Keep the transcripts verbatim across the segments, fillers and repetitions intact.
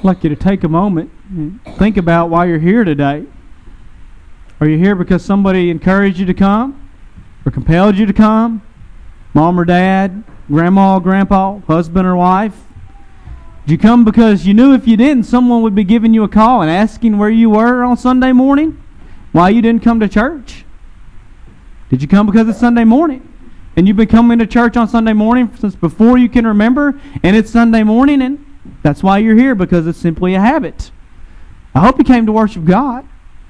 I'd like you to take a moment and think about why you're here today. Are you here because somebody encouraged you to come or compelled you to come? Mom or dad, grandma or grandpa, husband or wife? Did you come because you knew if you didn't, someone would be giving you a call and asking where you were on Sunday morning? Why you didn't come to church? Did you come because it's Sunday morning? And you've been coming to church on Sunday morning since before you can remember, and it's Sunday morning, and that's why you're here, because it's simply a habit. I hope you came to worship God.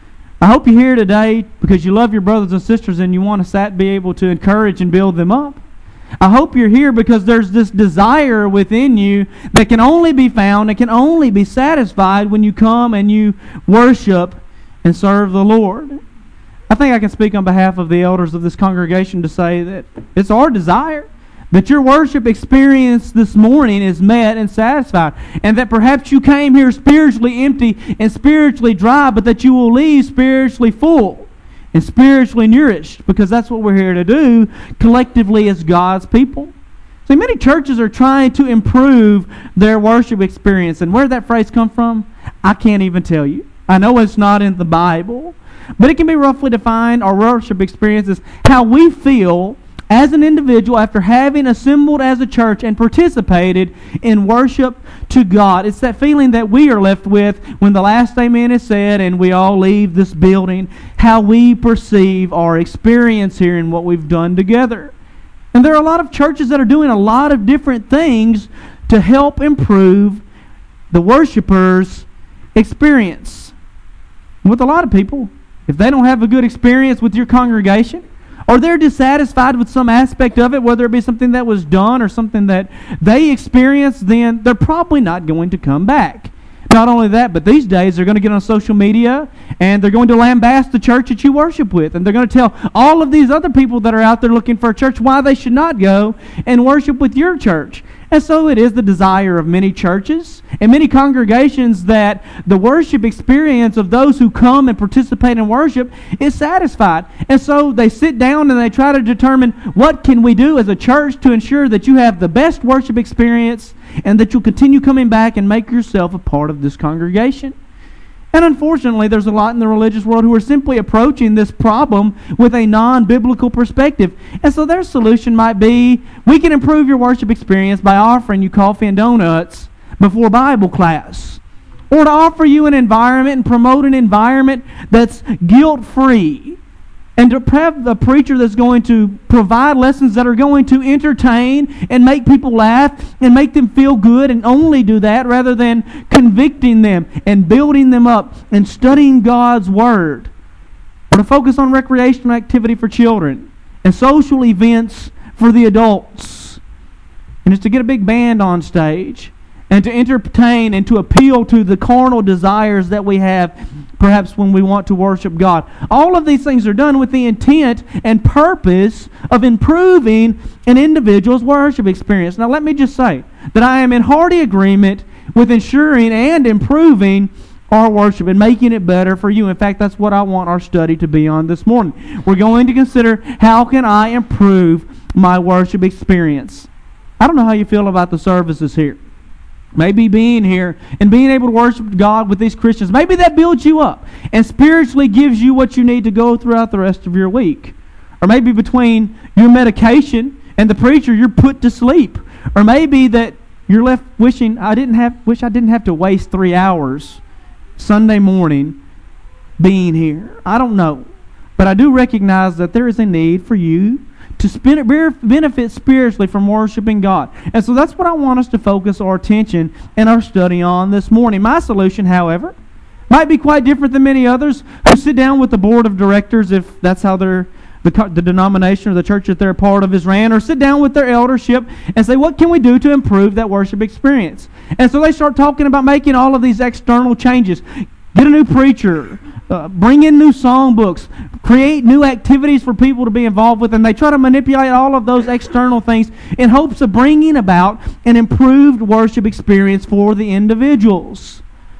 I hope you're here today because you love your brothers and sisters and you want to sat, be able to encourage and build them up. I hope you're here because there's this desire within you that can only be found, that can only be satisfied when you come and you worship and serve the Lord. I think I can speak on behalf of the elders of this congregation to say that it's our desire that your worship experience this morning is met and satisfied, and that perhaps you came here spiritually empty and spiritually dry, but that you will leave spiritually full and spiritually nourished, because that's what we're here to do collectively as God's people. See, many churches are trying to improve their worship experience, and where did that phrase come from? I can't even tell you. I know it's not in the Bible, but it can be roughly defined. Our worship experience is how we feel as an individual after having assembled as a church and participated in worship to God. It's that feeling that we are left with when the last amen is said and we all leave this building, how we perceive our experience here and what we've done together. And there are a lot of churches that are doing a lot of different things to help improve the worshipers' experience. With a lot of people, if they don't have a good experience with your congregation, or they're dissatisfied with some aspect of it, whether it be something that was done or something that they experienced, then they're probably not going to come back. Not only that, but these days they're going to get on social media and they're going to lambaste the church that you worship with. And they're going to tell all of these other people that are out there looking for a church why they should not go and worship with your church. And so it is the desire of many churches and many congregations that the worship experience of those who come and participate in worship is satisfied. And so they sit down and they try to determine what can we do as a church to ensure that you have the best worship experience and that you'll continue coming back and make yourself a part of this congregation. And unfortunately, there's a lot in the religious world who are simply approaching this problem with a non-biblical perspective. And so their solution might be, we can improve your worship experience by offering you coffee and donuts before Bible class. Or to offer you an environment and promote an environment that's guilt-free. And to have a preacher that's going to provide lessons that are going to entertain and make people laugh and make them feel good, and only do that rather than convicting them and building them up and studying God's Word. Or to focus on recreational activity for children and social events for the adults. And it's to get a big band on stage and to entertain and to appeal to the carnal desires that we have perhaps when we want to worship God. All of these things are done with the intent and purpose of improving an individual's worship experience. Now let me just say that I am in hearty agreement with ensuring and improving our worship and making it better for you. In fact, that's what I want our study to be on this morning. We're going to consider, how can I improve my worship experience? I don't know how you feel about the services here. Maybe being here and being able to worship God with these Christians, maybe that builds you up and spiritually gives you what you need to go throughout the rest of your week. Or maybe between your medication and the preacher, you're put to sleep. Or maybe that you're left wishing I didn't have wish I didn't have to waste three hours Sunday morning being here. I don't know. But I do recognize that there is a need for you to spend, benefit spiritually from worshiping God. And so that's what I want us to focus our attention and our study on this morning. My solution, however, might be quite different than many others who sit down with the board of directors, if that's how they're, the, the denomination or the church that they're a part of is ran, or sit down with their eldership and say, what can we do to improve that worship experience? And so they start talking about making all of these external changes. Get a new preacher, uh, bring in new songbooks, create new activities for people to be involved with, and they try to manipulate all of those external things in hopes of bringing about an improved worship experience for the individuals.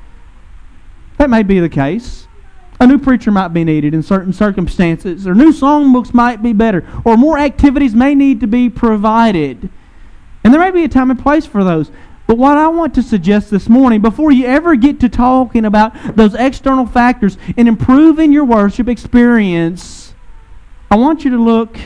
That may be the case. A new preacher might be needed in certain circumstances, or new songbooks might be better, or more activities may need to be provided. And there may be a time and place for those. But what I want to suggest this morning, before you ever get to talking about those external factors in improving your worship experience, I want you to look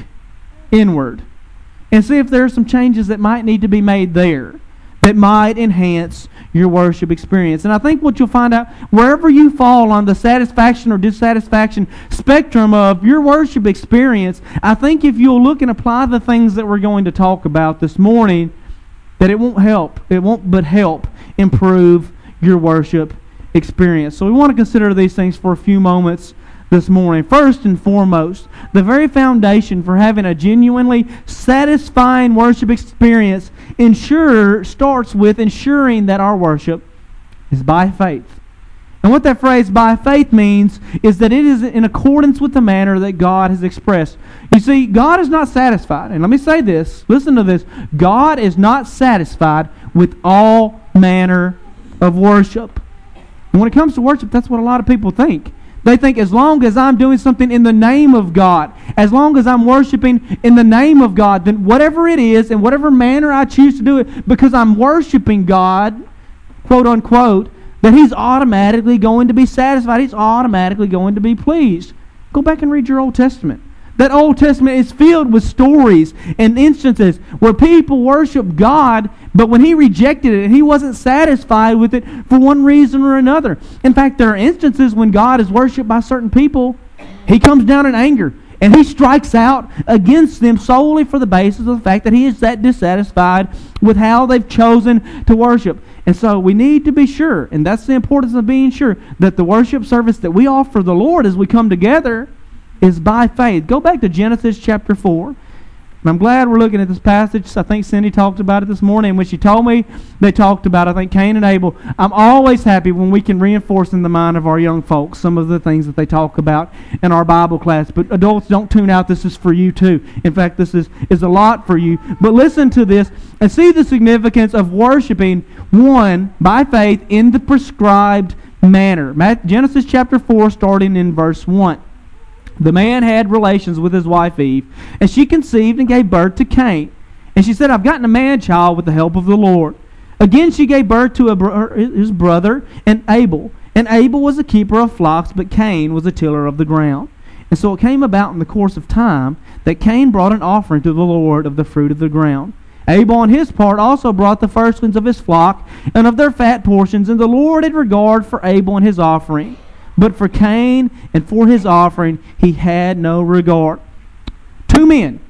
inward and see if there are some changes that might need to be made there that might enhance your worship experience. And I think what you'll find out, wherever you fall on the satisfaction or dissatisfaction spectrum of your worship experience, I think if you'll look and apply the things that we're going to talk about this morning, that it won't help, it won't but help improve your worship experience. So we want to consider these things for a few moments this morning. First and foremost, the very foundation for having a genuinely satisfying worship experience ensure starts with ensuring that our worship is by faith. And what that phrase by faith means is that it is in accordance with the manner that God has expressed. You see, God is not satisfied. And let me say this, listen to this. God is not satisfied with all manner of worship. And when it comes to worship, that's what a lot of people think. They think as long as I'm doing something in the name of God, as long as I'm worshiping in the name of God, then whatever it is, in whatever manner I choose to do it, because I'm worshiping God, quote unquote, that He's automatically going to be satisfied. He's automatically going to be pleased. Go back and read your Old Testament. That Old Testament is filled with stories and instances where people worship God, but when He rejected it and He wasn't satisfied with it for one reason or another. In fact, there are instances when God is worshipped by certain people, He comes down in anger and He strikes out against them solely for the basis of the fact that He is that dissatisfied with how they've chosen to worship. And so we need to be sure, and that's the importance of being sure, that the worship service that we offer the Lord as we come together is by faith. Go back to Genesis chapter four. And I'm glad we're looking at this passage. I think Cindy talked about it this morning. When she told me they talked about, I think, Cain and Abel. I'm always happy when we can reinforce in the mind of our young folks some of the things that they talk about in our Bible class. But adults, don't tune out. This is for you too. In fact, this is, is a lot for you. But listen to this and see the significance of worshiping, one, by faith in the prescribed manner. Genesis chapter four, starting in verse one. The man had relations with his wife Eve, and she conceived and gave birth to Cain. And she said, I've gotten a man-child with the help of the Lord. Again she gave birth to a bro- his brother, and Abel. And Abel was a keeper of flocks, but Cain was a tiller of the ground. And so it came about in the course of time that Cain brought an offering to the Lord of the fruit of the ground. Abel on his part also brought the firstlings of his flock and of their fat portions, and the Lord had regard for Abel and his offering. But for Cain and for his offering, he had no regard. Two men,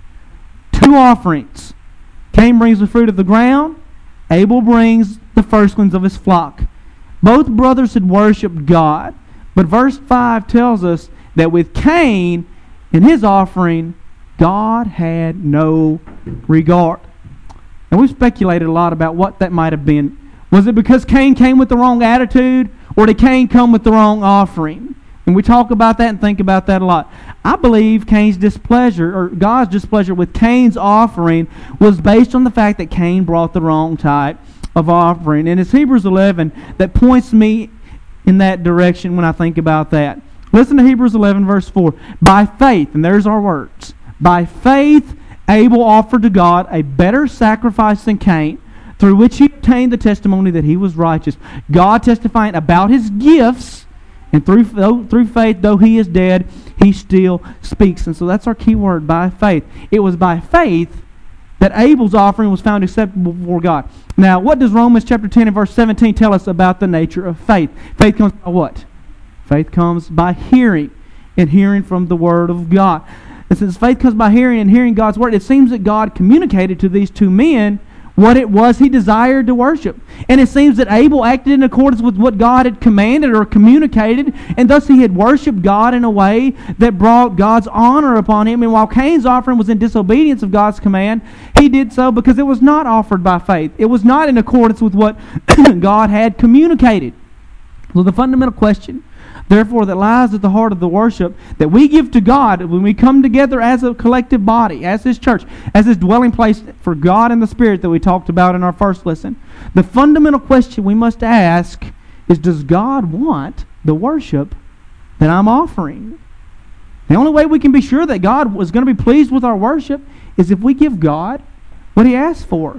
two offerings. Cain brings the fruit of the ground. Abel brings the firstlings of his flock. Both brothers had worshipped God. But verse five tells us that with Cain and his offering, God had no regard. And we've speculated a lot about what that might have been. Was it because Cain came with the wrong attitude? Or did Cain come with the wrong offering? And we talk about that and think about that a lot. I believe Cain's displeasure, or God's displeasure with Cain's offering, was based on the fact that Cain brought the wrong type of offering. And it's Hebrews eleven that points me in that direction when I think about that. Listen to Hebrews eleven verse four. By faith, and there's our words, by faith Abel offered to God a better sacrifice than Cain, through which he obtained the testimony that he was righteous, God testifying about his gifts, and through through faith, though he is dead, he still speaks. And so that's our key word, by faith. It was by faith that Abel's offering was found acceptable before God. Now, what does Romans chapter ten and verse seventeen tell us about the nature of faith? Faith comes by what? Faith comes by hearing, and hearing from the Word of God. And since faith comes by hearing and hearing God's Word, it seems that God communicated to these two men what it was he desired to worship. And it seems that Abel acted in accordance with what God had commanded or communicated, and thus he had worshipped God in a way that brought God's honor upon him. And while Cain's offering was in disobedience of God's command, he did so because it was not offered by faith. It was not in accordance with what God had communicated. So the fundamental question, therefore, that lies at the heart of the worship that we give to God when we come together as a collective body, as His church, as His dwelling place for God and the Spirit that we talked about in our first lesson. The fundamental question we must ask is, does God want the worship that I'm offering? The only way we can be sure that God was going to be pleased with our worship is if we give God what He asked for.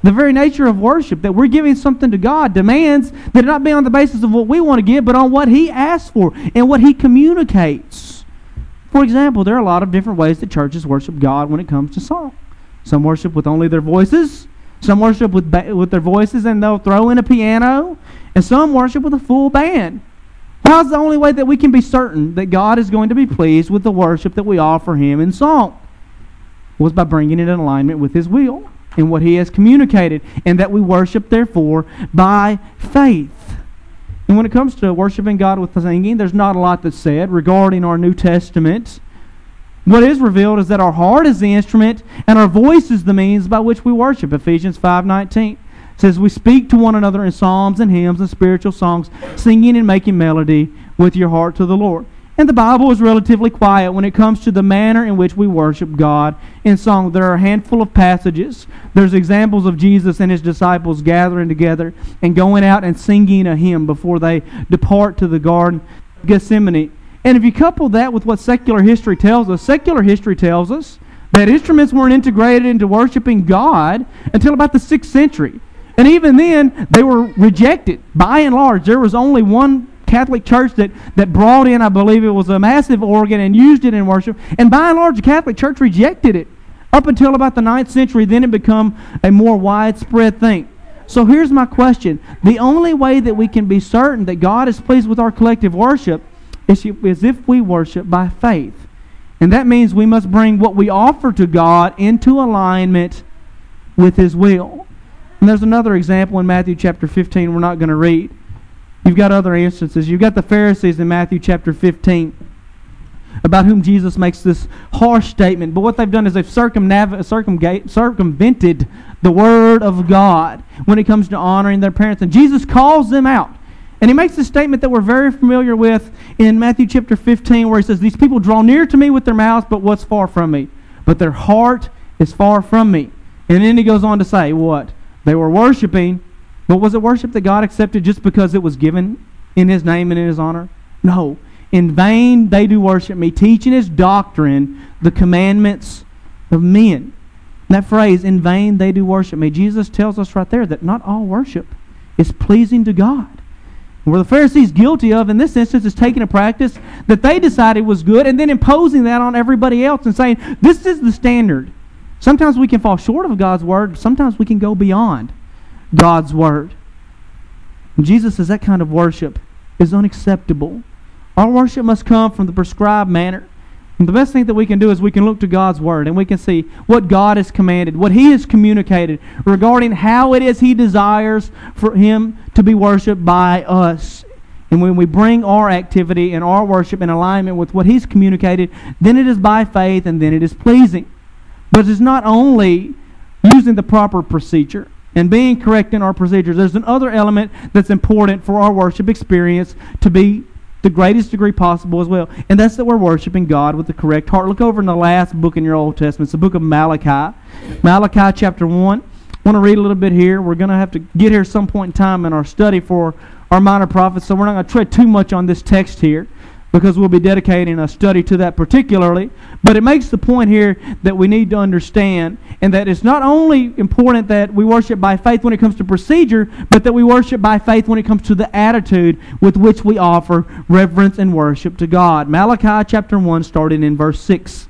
The very nature of worship, that we're giving something to God, demands that it not be on the basis of what we want to give, but on what He asks for and what He communicates. For example, there are a lot of different ways that churches worship God when it comes to song. Some worship with only their voices. Some worship with ba- with their voices and they'll throw in a piano. And some worship with a full band. How's the only way that we can be certain that God is going to be pleased with the worship that we offer Him in song? Was by bringing it in alignment with His will and what He has communicated, and that we worship, therefore, by faith. And when it comes to worshiping God with singing, there's not a lot that's said regarding our New Testament. What is revealed is that our heart is the instrument and our voice is the means by which we worship. Ephesians five nineteen says, we speak to one another in psalms and hymns and spiritual songs, singing and making melody with your heart to the Lord. And the Bible is relatively quiet when it comes to the manner in which we worship God in song. There are a handful of passages. There's examples of Jesus and His disciples gathering together and going out and singing a hymn before they depart to the Garden of Gethsemane. And if you couple that with what secular history tells us, secular history tells us that instruments weren't integrated into worshiping God until about the sixth century. And even then, they were rejected. By and large, there was only one Catholic Church that, that brought in, I believe it was a massive organ and used it in worship. And by and large, the Catholic Church rejected it. Up until about the ninth century, then it became a more widespread thing. So here's my question. The only way that we can be certain that God is pleased with our collective worship is if we worship by faith. And that means we must bring what we offer to God into alignment with His will. And there's another example in Matthew chapter fifteen we're not going to read. You've got other instances. You've got the Pharisees in Matthew chapter fifteen, about whom Jesus makes this harsh statement. But what they've done is they've circumnav- circumgate, circumvented the Word of God when it comes to honoring their parents. And Jesus calls them out. And He makes this statement that we're very familiar with in Matthew chapter fifteen, where He says, these people draw near to me with their mouths, but what's far from me? But their heart is far from me. And then He goes on to say, what? They were worshiping. But was it worship that God accepted just because it was given in His name and in His honor? No. In vain they do worship me, teaching His doctrine, the commandments of men. That phrase, in vain they do worship me, Jesus tells us right there that not all worship is pleasing to God. And where the Pharisees guilty of in this instance is taking a practice that they decided was good and then imposing that on everybody else and saying, this is the standard. Sometimes we can fall short of God's Word. Sometimes we can go beyond God's Word. And Jesus says that kind of worship is unacceptable. Our worship must come from the prescribed manner. And the best thing that we can do is we can look to God's Word and we can see what God has commanded, what He has communicated regarding how it is He desires for Him to be worshipped by us. And when we bring our activity and our worship in alignment with what He's communicated, then it is by faith and then it is pleasing. But it's not only using the proper procedure and being correct in our procedures. There's another element that's important for our worship experience to be the greatest degree possible as well. And that's that we're worshiping God with the correct heart. Look over in the last book in your Old Testament. It's the book of Malachi. Malachi chapter one. I want to read a little bit here. We're going to have to get here some point in time in our study for our minor prophets, so we're not going to tread too much on this text here, because we'll be dedicating a study to that particularly. But it makes the point here that we need to understand, and that it's not only important that we worship by faith when it comes to procedure, but that we worship by faith when it comes to the attitude with which we offer reverence and worship to God. Malachi chapter one, starting in verse six.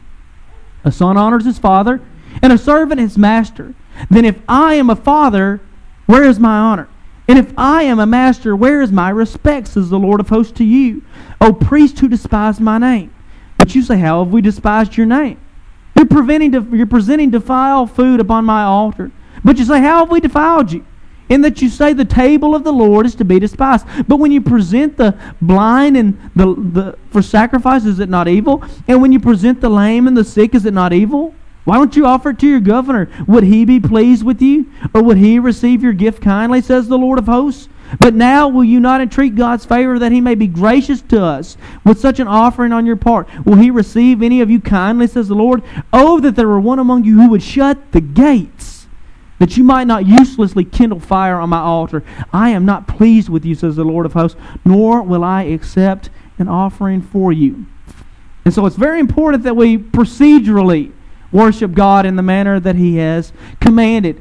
A son honors his father, and a servant his master. Then if I am a father, where is my honor? And if I am a master, where is my respect, says the Lord of hosts to you, O priest who despise my name? But you say, how have we despised your name? You're, preventing def- you're presenting defiled food upon my altar. But you say, how have we defiled you? In that you say the table of the Lord is to be despised. But when you present the blind and the, the for sacrifice, is it not evil? And when you present the lame and the sick, is it not evil? Why don't you offer it to your governor? Would he be pleased with you? Or would he receive your gift kindly, says the Lord of hosts? But now will you not entreat God's favor that he may be gracious to us with such an offering on your part? Will he receive any of you kindly, says the Lord? Oh, that there were one among you who would shut the gates, that you might not uselessly kindle fire on my altar. I am not pleased with you, says the Lord of hosts, nor will I accept an offering for you. And so it's very important that we procedurally worship God in the manner that he has commanded.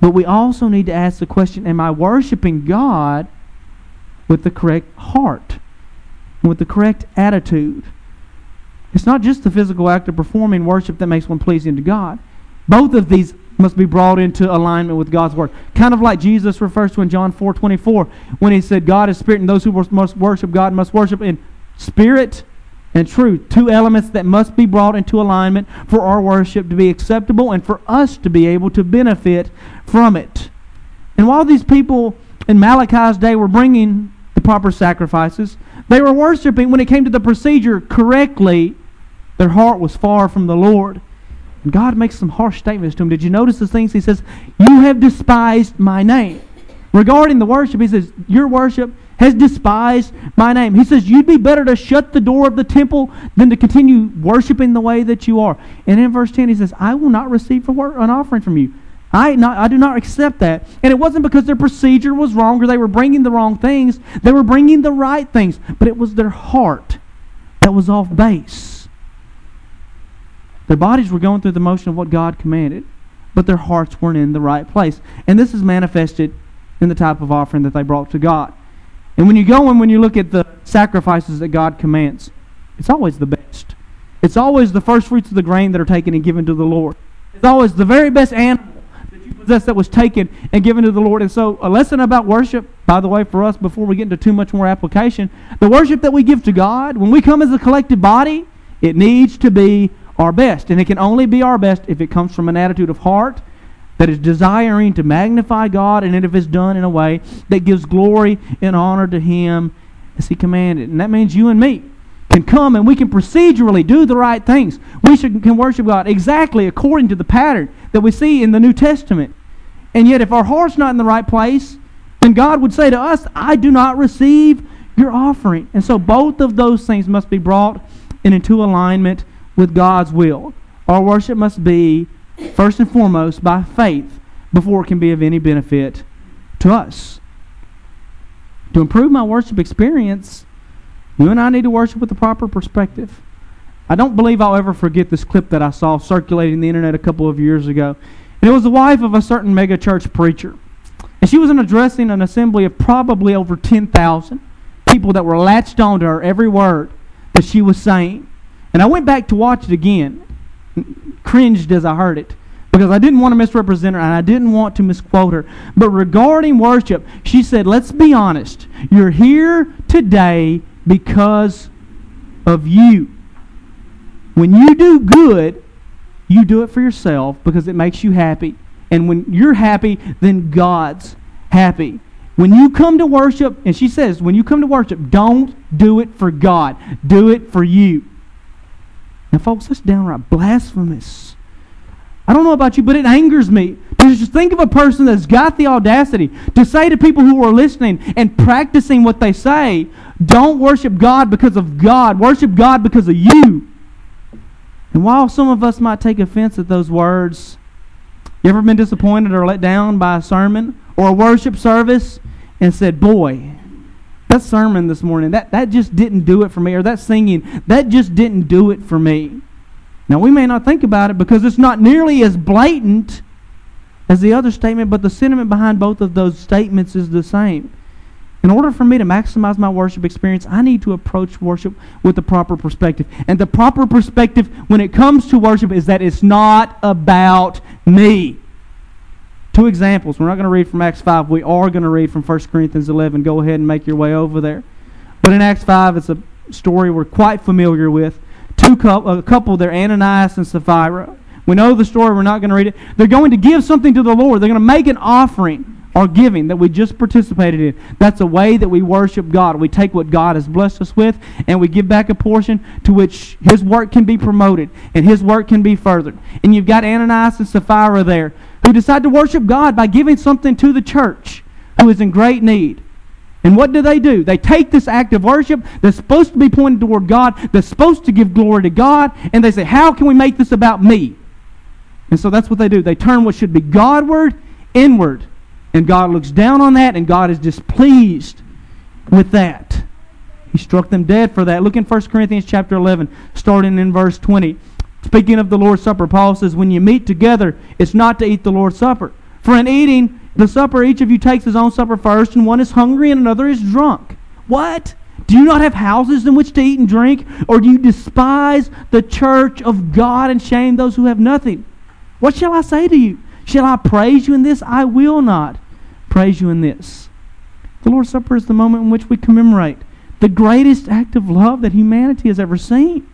But we also need to ask the question, am I worshiping God with the correct heart, with the correct attitude? It's not just the physical act of performing worship that makes one pleasing to God. Both of these must be brought into alignment with God's Word. Kind of like Jesus refers to in John four twenty-four when He said, God is Spirit, and those who must worship God must worship in spirit and truth. Two elements that must be brought into alignment for our worship to be acceptable and for us to be able to benefit from it. And while these people in Malachi's day were bringing the proper sacrifices, they were worshiping, when it came to the procedure, correctly. Their heart was far from the Lord. And God makes some harsh statements to them. Did you notice the things He says? You have despised my name. Regarding the worship, He says, your worship has despised my name. He says, you'd be better to shut the door of the temple than to continue worshiping the way that you are. And in verse ten, He says, I will not receive an offering from you. I, not, I do not accept that. And it wasn't because their procedure was wrong or they were bringing the wrong things. They were bringing the right things. But it was their heart that was off base. Their bodies were going through the motion of what God commanded, but their hearts weren't in the right place. And this is manifested in the type of offering that they brought to God. And when you go and when you look at the sacrifices that God commands, it's always the best. It's always the first fruits of the grain that are taken and given to the Lord. It's always the very best animal that you possess that was taken and given to the Lord. And so a lesson about worship, by the way, for us, before we get into too much more application, the worship that we give to God, when we come as a collective body, it needs to be our best. And it can only be our best if it comes from an attitude of heart that is desiring to magnify God, and if it's done in a way that gives glory and honor to Him as He commanded. And that means you and me can come and we can procedurally do the right things. We should, can worship God exactly according to the pattern that we see in the New Testament. And yet if our heart's not in the right place, then God would say to us, I do not receive your offering. And so both of those things must be brought into alignment with God's will. Our worship must be, first and foremost, by faith before it can be of any benefit to us. To improve my worship experience, you and I need to worship with the proper perspective. I don't believe I'll ever forget this clip that I saw circulating the internet a couple of years ago. And it was the wife of a certain mega church preacher. And she was addressing an assembly of probably over ten thousand people that were latched onto her every word that she was saying. And I went back to watch it again, cringed as I heard it, because I didn't want to misrepresent her and I didn't want to misquote her. But regarding worship, she said, let's be honest. You're here today because of you. When you do good, you do it for yourself because it makes you happy. And when you're happy, then God's happy. When you come to worship, and she says, when you come to worship, don't do it for God. Do it for you. Now, folks, that's downright blasphemous. I don't know about you, but it angers me. To just think of a person that's got the audacity to say to people who are listening and practicing what they say, don't worship God because of God. Worship God because of you. And while some of us might take offense at those words, you ever been disappointed or let down by a sermon or a worship service and said, boy, that sermon this morning, that, that just didn't do it for me, or that singing, that just didn't do it for me. Now, we may not think about it because it's not nearly as blatant as the other statement, but the sentiment behind both of those statements is the same. In order for me to maximize my worship experience, I need to approach worship with the proper perspective. And the proper perspective when it comes to worship is that it's not about me. Two examples. We're not going to read from Acts five. We are going to read from First Corinthians eleven. Go ahead and make your way over there. But in Acts five, it's a story we're quite familiar with. Two couple, a couple there, Ananias and Sapphira. We know the story. We're not going to read it. They're going to give something to the Lord. They're going to make an offering or giving that we just participated in. That's a way that we worship God. We take what God has blessed us with and we give back a portion to which His work can be promoted and His work can be furthered. And you've got Ananias and Sapphira there who decide to worship God by giving something to the church who is in great need. And what do they do? They take this act of worship that's supposed to be pointed toward God, that's supposed to give glory to God, and they say, how can we make this about me? And so that's what they do. They turn what should be Godward inward. And God looks down on that, and God is displeased with that. He struck them dead for that. Look in First Corinthians chapter eleven, starting in verse twenty. Speaking of the Lord's Supper, Paul says, when you meet together, it's not to eat the Lord's Supper. For in eating the supper, each of you takes his own supper first, and one is hungry and another is drunk. What? Do you not have houses in which to eat and drink? Or do you despise the church of God and shame those who have nothing? What shall I say to you? Shall I praise you in this? I will not praise you in this. The Lord's Supper is the moment in which we commemorate the greatest act of love that humanity has ever seen.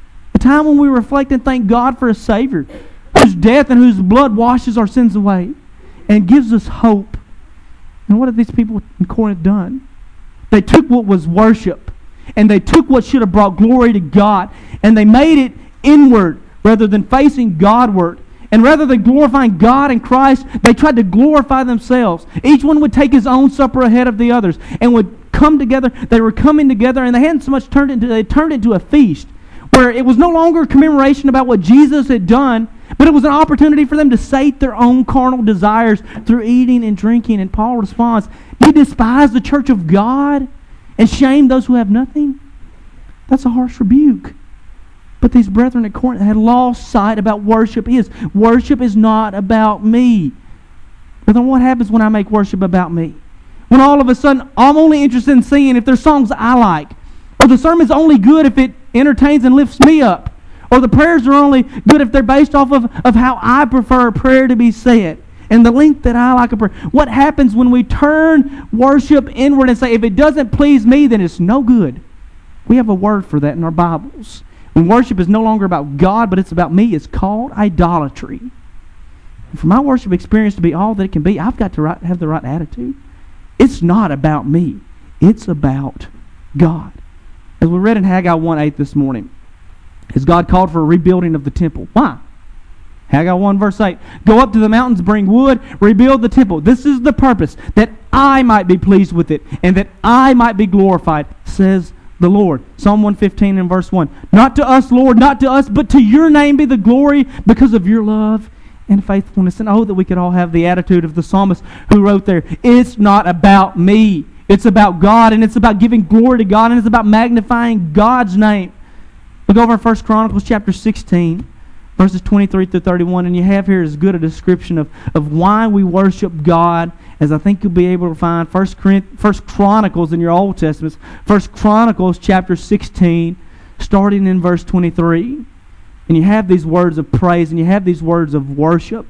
A time when we reflect and thank God for a Savior whose death and whose blood washes our sins away and gives us hope. And what have these people in Corinth done? They took what was worship and they took what should have brought glory to God and they made it inward rather than facing Godward. And rather than glorifying God and Christ, they tried to glorify themselves. Each one would take his own supper ahead of the others and would come together. They were coming together, and they hadn't so much turned into, they turned into a feast where it was no longer a commemoration about what Jesus had done, but it was an opportunity for them to sate their own carnal desires through eating and drinking. And Paul responds, "Do you despise the church of God and shame those who have nothing?" That's a harsh rebuke. But these brethren at Corinth had lost sight about worship is. Worship is not about me. But then what happens when I make worship about me? When all of a sudden I'm only interested in singing if there's songs I like. Or the sermon's only good if it entertains and lifts me up. Or the prayers are only good if they're based off of, of how I prefer a prayer to be said. And the length that I like a prayer. What happens when we turn worship inward and say, if it doesn't please me, then it's no good? We have a word for that in our Bibles. When worship is no longer about God, but it's about me, it's called idolatry. And for my worship experience to be all that it can be, I've got to right, have the right attitude. It's not about me. It's about God. As we read in Haggai one eight this morning, as God called for a rebuilding of the temple. Why? Haggai one verse eight. Go up to the mountains, bring wood, rebuild the temple. This is the purpose, that I might be pleased with it, and that I might be glorified, says the Lord. Psalm one fifteen and verse one. Not to us, Lord, not to us, but to your name be the glory because of your love and faithfulness. And oh, that we could all have the attitude of the psalmist who wrote there, it's not about me. It's about God, and it's about giving glory to God, and it's about magnifying God's name. Look over in First Chronicles chapter sixteen, verses twenty-three through thirty-one, and you have here as good a description of, of why we worship God as I think you'll be able to find First Chronicles in your Old Testaments. First Chronicles chapter sixteen, starting in verse twenty-three. And you have these words of praise, and you have these words of worship.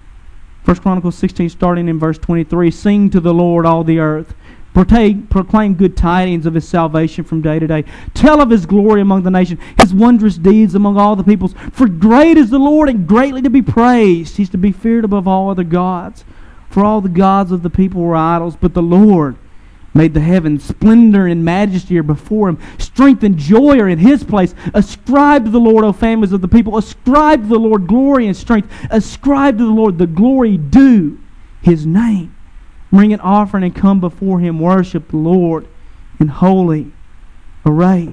First Chronicles sixteen, starting in verse twenty-three. Sing to the Lord, all the earth. Proclaim good tidings of His salvation from day to day. Tell of His glory among the nations, His wondrous deeds among all the peoples. For great is the Lord, and greatly to be praised. He's to be feared above all other gods. For all the gods of the people were idols, but the Lord made the heavens. Splendor and majesty are before Him. Strength and joy are in His place. Ascribe to the Lord, O families of the people. Ascribe to the Lord glory and strength. Ascribe to the Lord the glory due His name. Bring an offering and come before Him. Worship the Lord in holy array.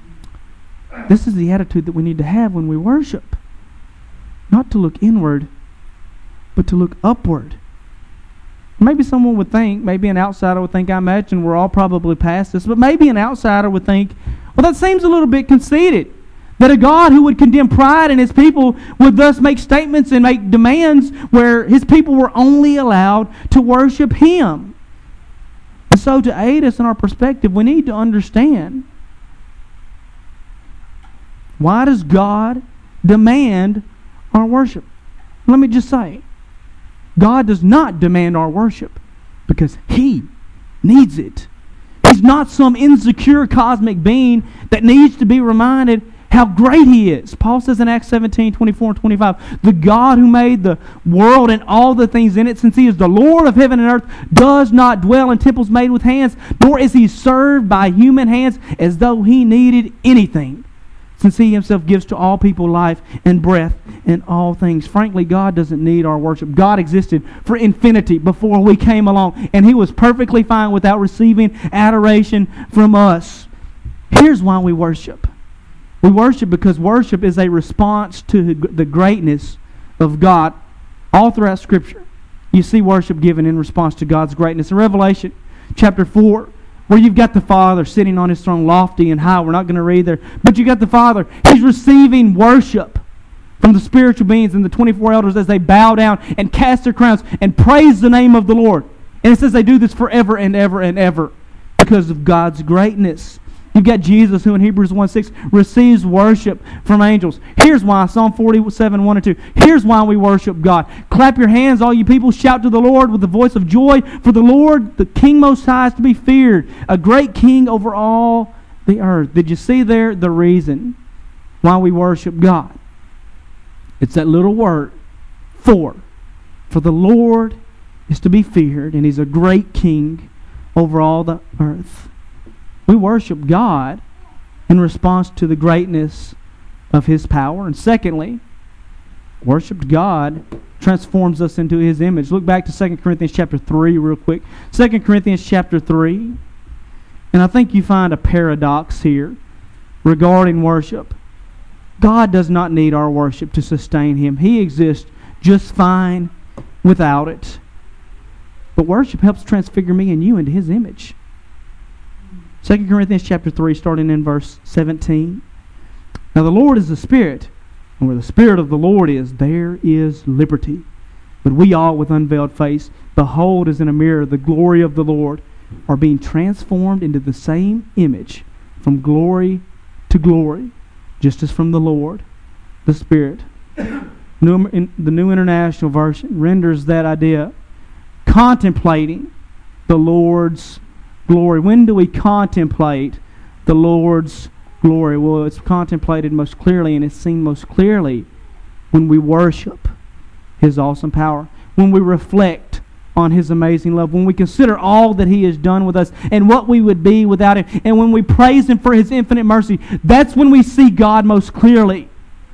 This is the attitude that we need to have when we worship. Not to look inward, but to look upward. Maybe someone would think, maybe an outsider would think, I imagine we're all probably past this, but maybe an outsider would think, well, that seems a little bit conceited. That a God who would condemn pride in His people would thus make statements and make demands where His people were only allowed to worship Him. And so to aid us in our perspective, we need to understand, why does God demand our worship? Let me just say, God does not demand our worship because He needs it. He's not some insecure cosmic being that needs to be reminded how great He is. Paul says in Acts seventeen, twenty-four and twenty-five, the God who made the world and all the things in it, since He is the Lord of heaven and earth, does not dwell in temples made with hands, nor is He served by human hands as though He needed anything, since He Himself gives to all people life and breath and all things. Frankly, God doesn't need our worship. God existed for infinity before we came along, and He was perfectly fine without receiving adoration from us. Here's why we worship. We worship because worship is a response to the greatness of God. All throughout Scripture, you see worship given in response to God's greatness. In Revelation chapter four, where you've got the Father sitting on His throne, lofty and high. We're not going to read there. But you got the Father. He's receiving worship from the spiritual beings and the twenty-four elders as they bow down and cast their crowns and praise the name of the Lord. And it says they do this forever and ever and ever because of God's greatness. You've got Jesus who in Hebrews one six receives worship from angels. Here's why, Psalm forty-seven, one and two. Here's why we worship God. Clap your hands, all you people. Shout to the Lord with the voice of joy. For the Lord, the King Most High, is to be feared. A great King over all the earth. Did you see there the reason why we worship God? It's that little word, for. For the Lord is to be feared, and He's a great King over all the earth. We worship God in response to the greatness of His power. And secondly, worship God transforms us into His image. Look back to Second Corinthians chapter three real quick. Second Corinthians chapter three. And I think you find a paradox here regarding worship. God does not need our worship to sustain Him. He exists just fine without it. But worship helps transfigure me and you into His image. Second Corinthians chapter three, starting in verse seventeen. Now the Lord is the Spirit, and where the Spirit of the Lord is, there is liberty. But we all, with unveiled face, behold as in a mirror the glory of the Lord, are being transformed into the same image from glory to glory, just as from the Lord, the Spirit. New, in, the New International Version renders that idea contemplating the Lord's glory. When do we contemplate the Lord's glory? Well, it's contemplated most clearly and it's seen most clearly when we worship His awesome power, when we reflect on His amazing love, when we consider all that He has done with us and what we would be without Him, and when we praise Him for His infinite mercy. That's when we see God most clearly.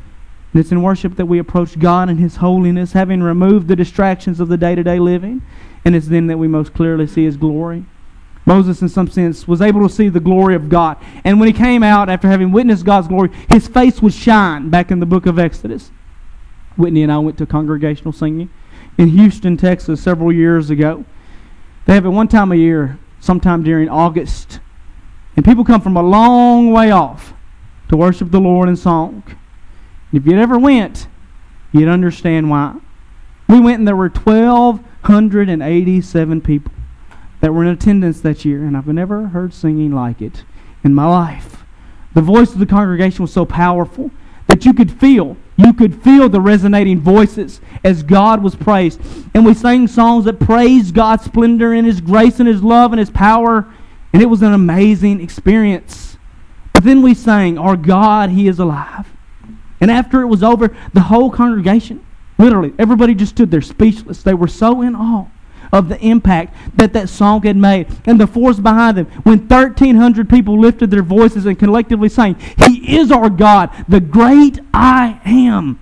And it's in worship that we approach God in His holiness, having removed the distractions of the day-to-day living, and it's then that we most clearly see His glory. Moses, in some sense, was able to see the glory of God. And when he came out after having witnessed God's glory, his face would shine back in the book of Exodus. Whitney and I went to congregational singing in Houston, Texas several years ago. They have it one time a year, sometime during August. And people come from a long way off to worship the Lord in song. And if you ever went, you'd understand why. We went and there were twelve eighty-seven people that were in attendance that year, and I've never heard singing like it in my life. The voice of the congregation was so powerful that you could feel, you could feel the resonating voices as God was praised. And we sang songs that praised God's splendor and His grace and His love and His power, and it was an amazing experience. But then we sang, "Our God, He is alive." And after it was over, the whole congregation, literally, everybody just stood there speechless. They were so in awe of the impact that that song had made and the force behind them. When thirteen hundred people lifted their voices and collectively sang, "He is our God, the great I am."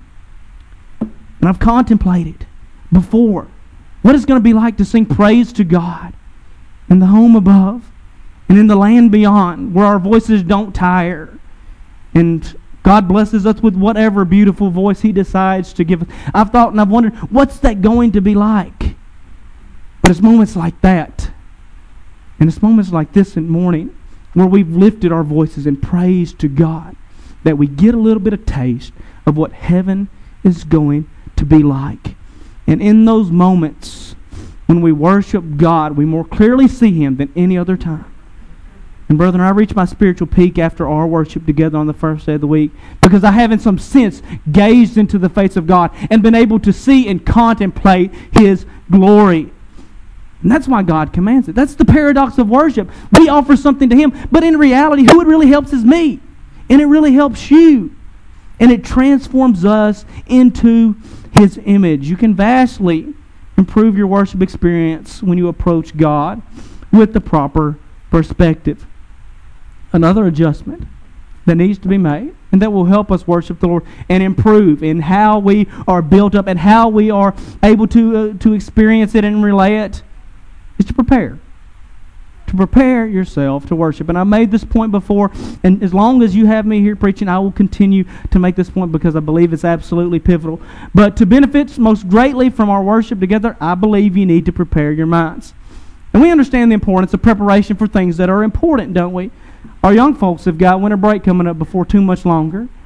And I've contemplated before what it's going to be like to sing praise to God in the home above and in the land beyond, where our voices don't tire. And God blesses us with whatever beautiful voice He decides to give us. I've thought and I've wondered, what's that going to be like? But it's moments like that, and it's moments like this in morning, where we've lifted our voices in praise to God, that we get a little bit of taste of what heaven is going to be like. And in those moments, when we worship God, we more clearly see Him than any other time. And brethren, I reached my spiritual peak after our worship together on the first day of the week, because I have in some sense gazed into the face of God and been able to see and contemplate His glory. And that's why God commands it. That's the paradox of worship. We offer something to Him, but in reality, who it really helps is me. And it really helps you. And it transforms us into His image. You can vastly improve your worship experience when you approach God with the proper perspective. Another adjustment that needs to be made, and that will help us worship the Lord and improve in how we are built up and how we are able to, uh, to experience it and relay it, is to prepare. To prepare yourself to worship. And I made this point before, and as long as you have me here preaching, I will continue to make this point because I believe it's absolutely pivotal. But to benefit most greatly from our worship together, I believe you need to prepare your minds. And we understand the importance of preparation for things that are important, don't we? Our young folks have got winter break coming up before too much longer.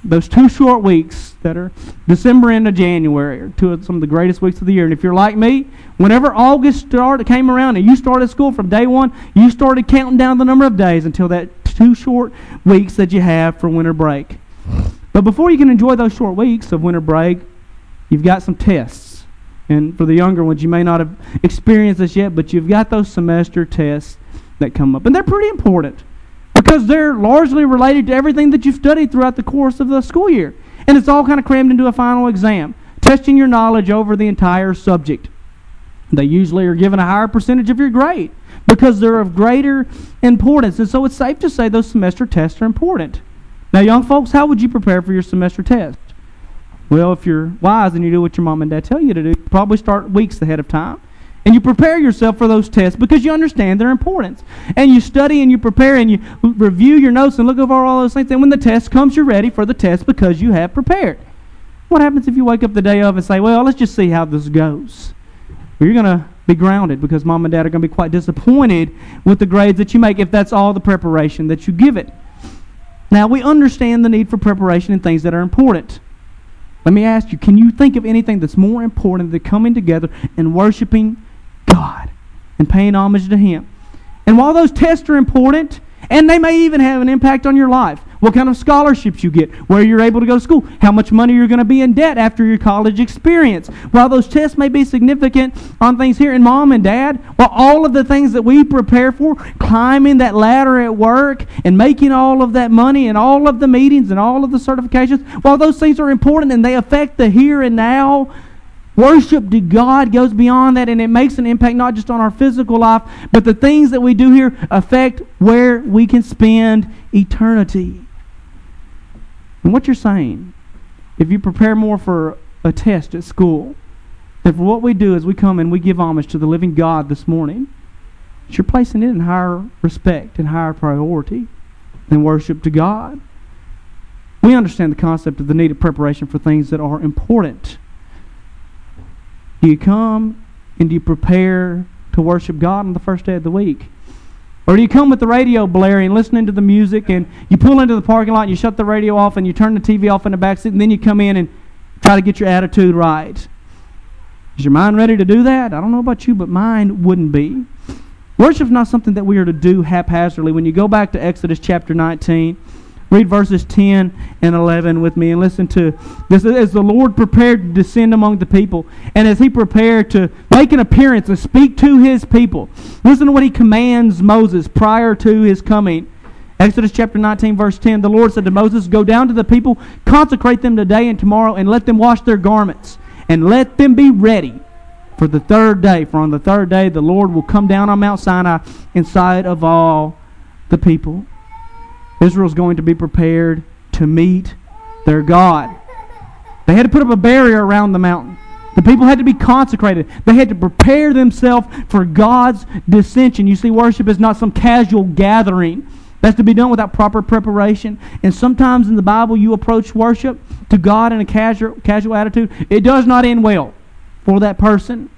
those two short weeks that are December into January are two of some of the greatest weeks of the year. And if you're like me, whenever August started, came around and you started school from day one, you started counting down the number of days until that two short weeks that you have for winter break. But before you can enjoy those short weeks of winter break, you've got some tests. And for the younger ones, you may not have experienced this yet, but you've got those semester tests that come up. And they're pretty important, because they're largely related to everything that you've studied throughout the course of the school year. And it's all kind of crammed into a final exam, testing your knowledge over the entire subject. They usually are given a higher percentage of your grade because they're of greater importance. And so it's safe to say those semester tests are important. Now, young folks, how would you prepare for your semester test? Well, if you're wise and you do what your mom and dad tell you to do, you probably start weeks ahead of time. And you prepare yourself for those tests because you understand their importance. And you study and you prepare and you review your notes and look over all those things. And when the test comes, you're ready for the test because you have prepared. What happens if you wake up the day of and say, well, let's just see how this goes? Well, you're going to be grounded because mom and dad are going to be quite disappointed with the grades that you make if that's all the preparation that you give it. Now, we understand the need for preparation in things that are important. Let me ask you, can you think of anything that's more important than coming together and worshiping God and paying homage to Him? And while those tests are important, and they may even have an impact on your life, what kind of scholarships you get, where you're able to go to school, how much money you're going to be in debt after your college experience. While those tests may be significant on things here, and mom and dad, while all of the things that we prepare for, climbing that ladder at work and making all of that money and all of the meetings and all of the certifications, while those things are important and they affect the here and now, worship to God goes beyond that, and it makes an impact not just on our physical life, but the things that we do here affect where we can spend eternity. And what you're saying, if you prepare more for a test at school than for what we do as we come and we give homage to the living God this morning, you're placing it in higher respect and higher priority than worship to God. We understand the concept of the need of preparation for things that are important. Do you come and do you prepare to worship God on the first day of the week? Or do you come with the radio blaring, listening to the music, and you pull into the parking lot and you shut the radio off and you turn the T V off in the back seat, and then you come in and try to get your attitude right? Is your mind ready to do that? I don't know about you, but mine wouldn't be. Worship's not something that we are to do haphazardly. When you go back to Exodus chapter nineteen, read verses ten and eleven with me and listen to this. As the Lord prepared to descend among the people, and as He prepared to make an appearance and speak to His people, listen to what He commands Moses prior to His coming. Exodus chapter nineteen, verse ten, the Lord said to Moses, "Go down to the people, consecrate them today and tomorrow, and let them wash their garments, and let them be ready for the third day. For on the third day the Lord will come down on Mount Sinai in sight of all the people." Israel's going to be prepared to meet their God. They had to put up a barrier around the mountain. The people had to be consecrated. They had to prepare themselves for God's descension. You see, worship is not some casual gathering. That's to be done without proper preparation. And sometimes in the Bible you approach worship to God in a casual, casual attitude. It does not end well for that person.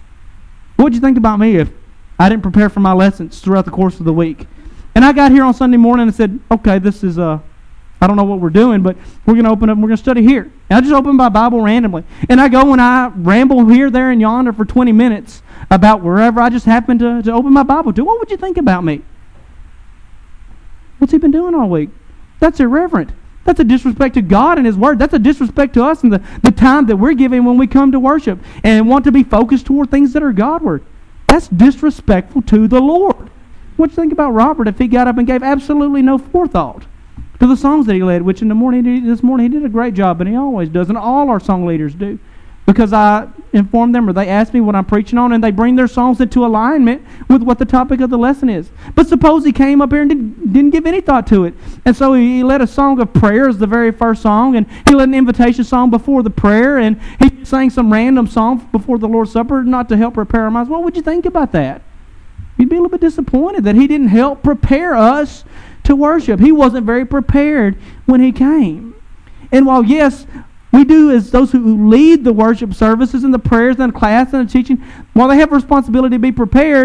What would you think about me if I didn't prepare for my lessons throughout the course of the week? And I got here on Sunday morning and said, okay, this is, uh, I don't know what we're doing, but we're going to open up and we're going to study here. And I just open my Bible randomly. And I go and I ramble here, there, and yonder for twenty minutes about wherever I just happen to, to open my Bible to. What would you think about me? What's he been doing all week? That's irreverent. That's a disrespect to God and His Word. That's a disrespect to us and the, the time that we're giving when we come to worship and want to be focused toward things that are Godward. That's disrespectful to the Lord. What do you think about Robert if he got up and gave absolutely no forethought to the songs that he led, which in the morning, this morning he did a great job, and he always does, and all our song leaders do. Because I inform them or they ask me what I'm preaching on, and they bring their songs into alignment with what the topic of the lesson is. But suppose he came up here and didn't, didn't give any thought to it. And so he led a song of prayer as the very first song, and he led an invitation song before the prayer, and he sang some random song before the Lord's Supper, not to help prepare our minds. What would you think about that? You'd be a little bit disappointed that he didn't help prepare us to worship. He wasn't very prepared when he came. And while, yes, we do as those who lead the worship services and the prayers and the class and the teaching, while they have a responsibility to be prepared,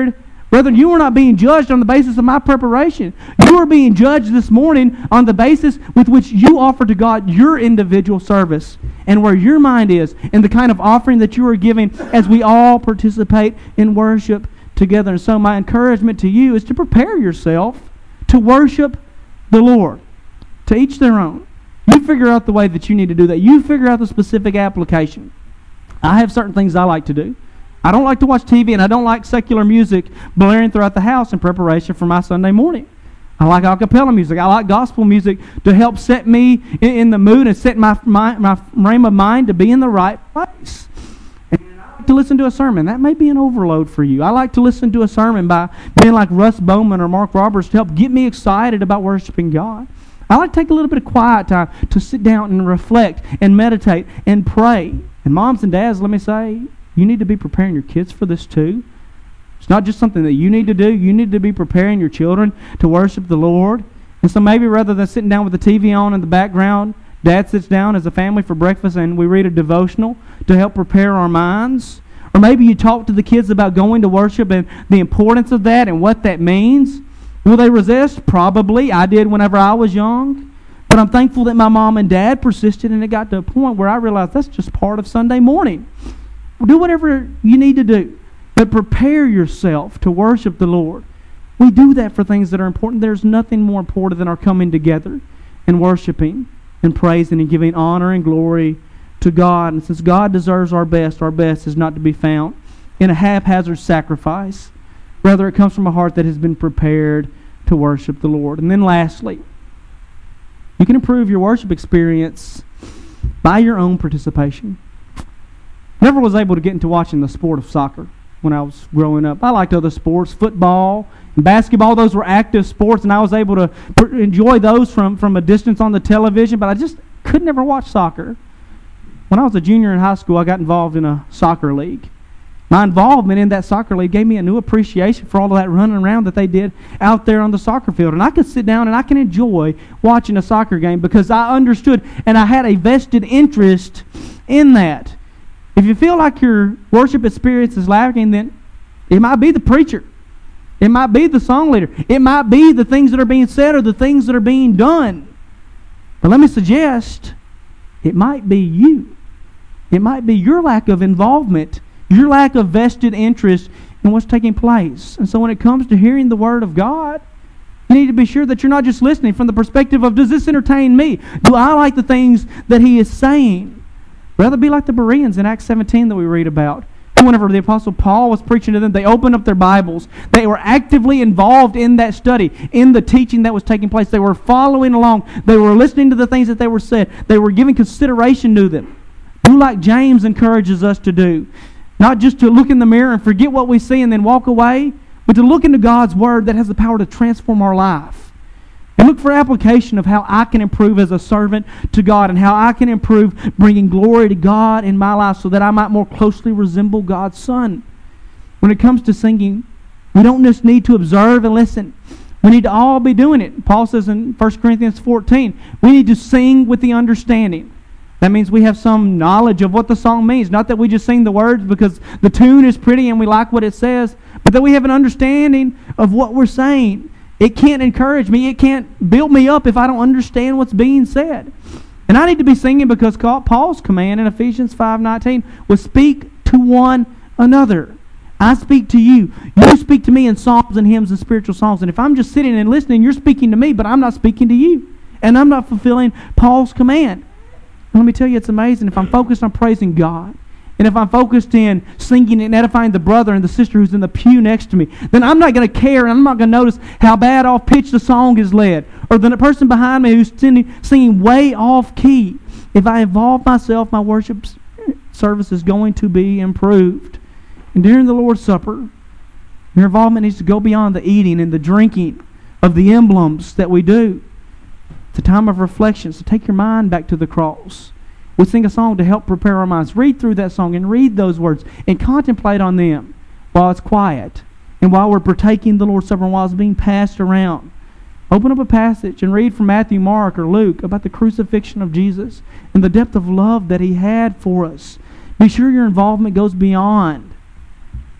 Brethren, you are not being judged on the basis of my preparation. You are being judged this morning on the basis with which you offer to God your individual service and where your mind is and the kind of offering that you are giving as we all participate in worship together. And so my encouragement to you is to prepare yourself to worship the Lord. To each their own. You figure out the way that you need to do that. You figure out the specific application. I have certain things I like to do. I don't like to watch T V, and I don't like secular music blaring throughout the house in preparation for my Sunday morning. I like a cappella music. I like gospel music to help set me in, in the mood and set my, my my frame of mind to be in the right place. And I like to listen to a sermon. That may be an overload for you. I like to listen to a sermon by men like Russ Bowman or Mark Roberts to help get me excited about worshiping God. I like to take a little bit of quiet time to sit down and reflect and meditate and pray. And moms and dads, let me say, you need to be preparing your kids for this too. It's not just something that you need to do. You need to be preparing your children to worship the Lord. And so maybe rather than sitting down with the T V on in the background, Dad sits down as a family for breakfast and we read a devotional to help prepare our minds. Or maybe you talk to the kids about going to worship and the importance of that and what that means. Will they resist? Probably. I did whenever I was young. But I'm thankful that my mom and dad persisted, and it got to a point where I realized that's just part of Sunday morning. Do whatever you need to do, but prepare yourself to worship the Lord. We do that for things that are important. There's nothing more important than our coming together and worshiping and praising and giving honor and glory to God. And since God deserves our best, our best is not to be found in a haphazard sacrifice. Rather, it comes from a heart that has been prepared to worship the Lord. And then lastly, you can improve your worship experience by your own participation. Never was able to get into watching the sport of soccer when I was growing up. I liked other sports, football and basketball. Those were active sports, and I was able to enjoy those from, from a distance on the television, but I just could never watch soccer. When I was a junior in high school, I got involved in a soccer league. My involvement in that soccer league gave me a new appreciation for all of that running around that they did out there on the soccer field. And I could sit down and I can enjoy watching a soccer game because I understood and I had a vested interest in that. If you feel like your worship experience is lacking, then it might be the preacher. It might be the song leader. It might be the things that are being said or the things that are being done. But let me suggest, it might be you. It might be your lack of involvement, your lack of vested interest in what's taking place. And so when it comes to hearing the Word of God, you need to be sure that you're not just listening from the perspective of, does this entertain me? Do I like the things that He is saying? Rather be like the Bereans in Acts seventeen that we read about. Whenever the Apostle Paul was preaching to them, they opened up their Bibles. They were actively involved in that study, in the teaching that was taking place. They were following along. They were listening to the things that they were said. They were giving consideration to them. Do like James encourages us to do. Not just to look in the mirror and forget what we see and then walk away, but to look into God's Word that has the power to transform our life. And look for application of how I can improve as a servant to God and how I can improve bringing glory to God in my life so that I might more closely resemble God's Son. When it comes to singing, we don't just need to observe and listen. We need to all be doing it. Paul says in First Corinthians fourteen, we need to sing with the understanding. That means we have some knowledge of what the song means. Not that we just sing the words because the tune is pretty and we like what it says, but that we have an understanding of what we're saying. It can't encourage me. It can't build me up if I don't understand what's being said. And I need to be singing because Paul's command in Ephesians five nineteen was speak to one another. I speak to you. You speak to me in psalms and hymns and spiritual songs. And if I'm just sitting and listening, you're speaking to me, but I'm not speaking to you. And I'm not fulfilling Paul's command. Let me tell you, it's amazing. If I'm focused on praising God, and if I'm focused in singing and edifying the brother and the sister who's in the pew next to me, then I'm not going to care and I'm not going to notice how bad off pitch the song is led, or then the person behind me who's singing, singing way off key. If I involve myself, my worship service is going to be improved. And during the Lord's Supper, your involvement needs to go beyond the eating and the drinking of the emblems that we do. It's a time of reflection, so take your mind back to the cross. We sing a song to help prepare our minds. Read through that song and read those words and contemplate on them while it's quiet and while we're partaking the Lord's Supper and while it's being passed around. Open up a passage and read from Matthew, Mark, or Luke about the crucifixion of Jesus and the depth of love that He had for us. Be sure your involvement goes beyond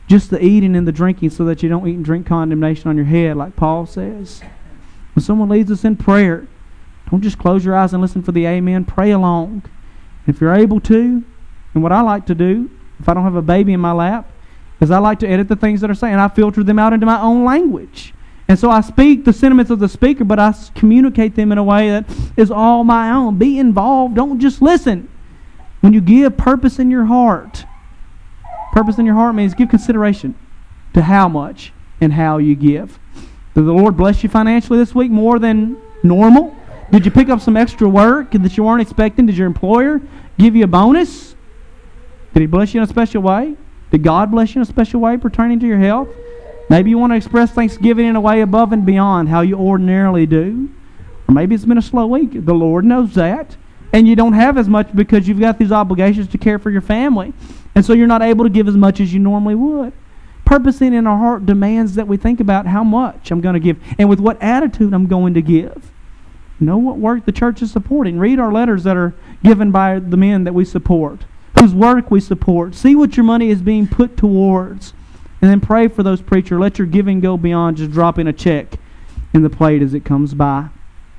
just the eating and the drinking so that you don't eat and drink condemnation on your head, like Paul says. When someone leads us in prayer, don't just close your eyes and listen for the amen. Pray along. If you're able to, and what I like to do, if I don't have a baby in my lap, is I like to edit the things that are saying. I filter them out into my own language. And so I speak the sentiments of the speaker, but I communicate them in a way that is all my own. Be involved. Don't just listen. When you give purpose in your heart, purpose in your heart means give consideration to how much and how you give. Did the Lord bless you financially this week more than normal? Did you pick up some extra work that you weren't expecting? Did your employer give you a bonus? Did He bless you in a special way? Did God bless you in a special way pertaining to your health? Maybe you want to express thanksgiving in a way above and beyond how you ordinarily do. Or maybe it's been a slow week. The Lord knows that. And you don't have as much because you've got these obligations to care for your family. And so you're not able to give as much as you normally would. Purposing in our heart demands that we think about how much I'm going to give and with what attitude I'm going to give. Know what work the church is supporting. Read our letters that are given by the men that we support, whose work we support. See what your money is being put towards. And then pray for those preachers. Let your giving go beyond just dropping a check in the plate as it comes by.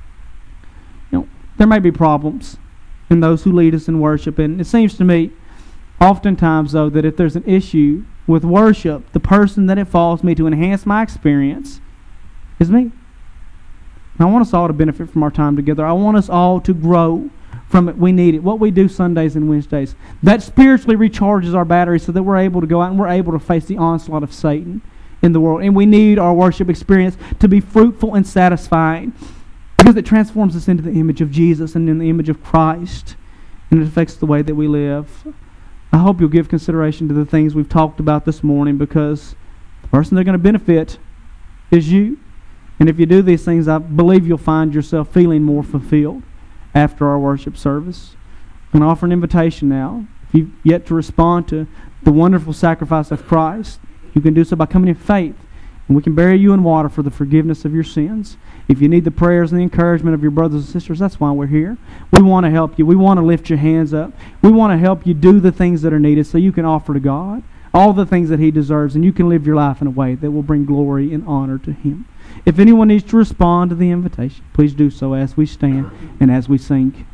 You know, there may be problems in those who lead us in worship. And it seems to me, oftentimes, though, that if there's an issue with worship, the person that it falls me to enhance my experience is me. And I want us all to benefit from our time together. I want us all to grow from it. We need it. What we do Sundays and Wednesdays, that spiritually recharges our batteries so that we're able to go out and we're able to face the onslaught of Satan in the world. And we need our worship experience to be fruitful and satisfying because it transforms us into the image of Jesus and in the image of Christ, and it affects the way that we live. I hope you'll give consideration to the things we've talked about this morning, because the person they're going to benefit is you. And if you do these things, I believe you'll find yourself feeling more fulfilled after our worship service. I'm going to offer an invitation now. If you've yet to respond to the wonderful sacrifice of Christ, you can do so by coming in faith, and we can bury you in water for the forgiveness of your sins. If you need the prayers and the encouragement of your brothers and sisters, that's why we're here. We want to help you. We want to lift your hands up. We want to help you do the things that are needed so you can offer to God all the things that He deserves, and you can live your life in a way that will bring glory and honor to Him. If anyone needs to respond to the invitation, please do so as we stand and as we sing.